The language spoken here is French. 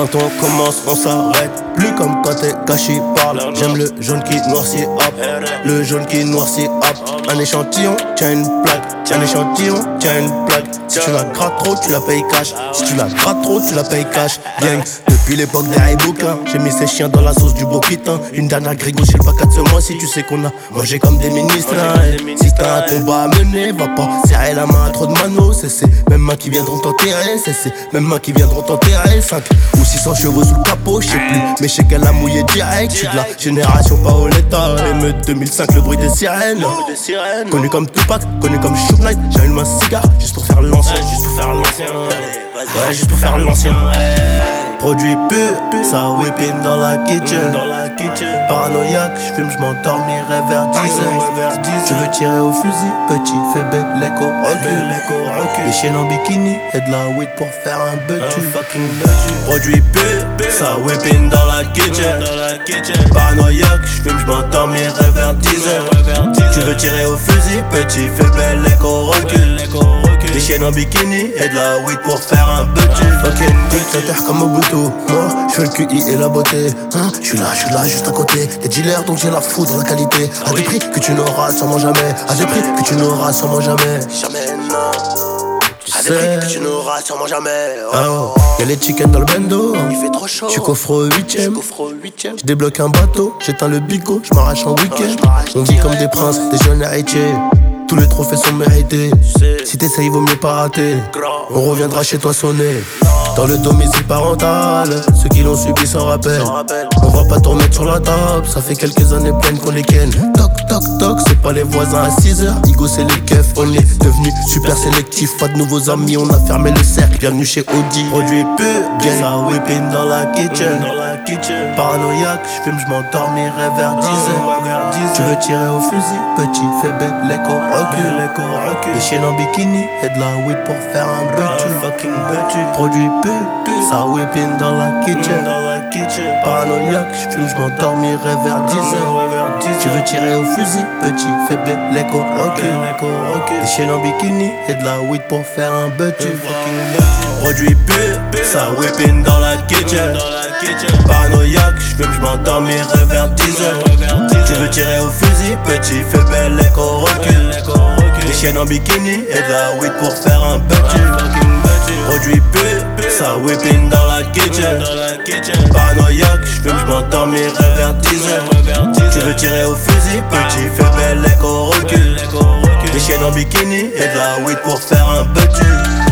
Quand on commence, on s'arrête. Plus comme quand t'es caché parle. J'aime le jaune qui noircit, hop. Le jaune qui noircit, hop. Un échantillon, tiens une plaque. Un échantillon, tiens une plaque. Si tu la grattes trop, tu la payes cash. Si tu la grattes trop, tu la payes cash. Gang, depuis l'époque des Haïbouka, j'ai mis ces chiens dans la sauce du Boquitin. Une dernière grégo chez le pack de ce mois. Si tu sais qu'on a mangé comme des ministres, hein. Si t'as un combat à mener, va pas serrer la main à trop de manos. C'est ces mêmes mains qui viendront t'enterrer. C'est ces mêmes mains qui viendront t'enterrer. 5 ou 600 chevaux sous le capot, je sais plus. Mais je sais qu'elle a mouillé direct. J'suis de la génération Paoletta. Émeute 2005, le bruit des sirènes. Connu comme Tupac, connu comme Shook Knight. J'allume un cigare juste pour faire l'ancien. Ouais, juste pour faire l'ancien. Produit pur, ça whipping dans la kitchen. Paranoïaque, j'fume, j'm'endormirai vers 10h. Tu veux tirer au fusil, petit, fais bête, l'écho, recule. Les chiens en bikini et de la weed pour faire un butu. Produit pur, ça whipping dans la kitchen. Paranoïaque, j'fume, j'm'endormirai vers 10h. Tu veux tirer au fusil, petit, fais bête, l'écho, recule. Les chiennes en bikini et de la weed pour faire un butu. Ok, dictateur comme Mobutu. Moi, j'fais le QI et la beauté. Hein, j'suis là, juste à côté. Des dealers donc j'ai la foudre, la qualité. À des prix que tu n'auras sûrement jamais. À des prix que tu n'auras sûrement jamais. Jamais, non. À des prix que tu n'auras sûrement jamais. Oh. Y'a les chickens dans le bendo. Il fait trop chaud. J'suis coffre au 8ème. J'débloque un bateau, j'éteins le bigot, j'm'arrache en week-end. On vit comme des princes, des jeunes héritiers. Tous les trophées sont mérités. Si t'essayes, vaut mieux pas rater. On reviendra chez toi sonner. Dans le domicile parental, ceux qui l'ont subi s'en rappellent. On va pas tourner sur la table, ça fait quelques années pleines qu'on les ken. Toc toc toc, c'est pas les voisins à 6h. Igo c'est les keufs, on est devenu super sélectif. Pas de nouveaux amis, on a fermé le cercle. Bienvenue chez Audi. Produit pur, bien ça whipping dans la kitchen. Paranoïaque, j'fume, j'm'endormirai vers 10h. Tu veux tirer au fusil, petit, fais bête, l'écho, recule. Les chiens en bikini et de la weed pour faire un butu. Produit pur, ça whipping dans la kitchen. Paranoïaque, j'fume, j'm'endormirai vers 10h. Tu veux tirer au fusil, petit, fais bête, l'écho, recule. Les chiens en bikini et de la weed pour faire un butu. Produit pur, ça whipping dans la kitchen. Paranoïaque, j'fume, j'm'endormirai vers 10h. Tu veux tirer au fusil, petit, fais belle, l'écho, recule. Les chiennes en bikini et de la weed pour faire un butu. Produit pur, ça whipping dans la kitchen. Paranoïaque, j'fume, j'm'endormirai vers 10h. Tu veux tirer au fusil, petit, fais belle, l'écho, recule. Les chiennes en bikini et de la weed pour faire un butu.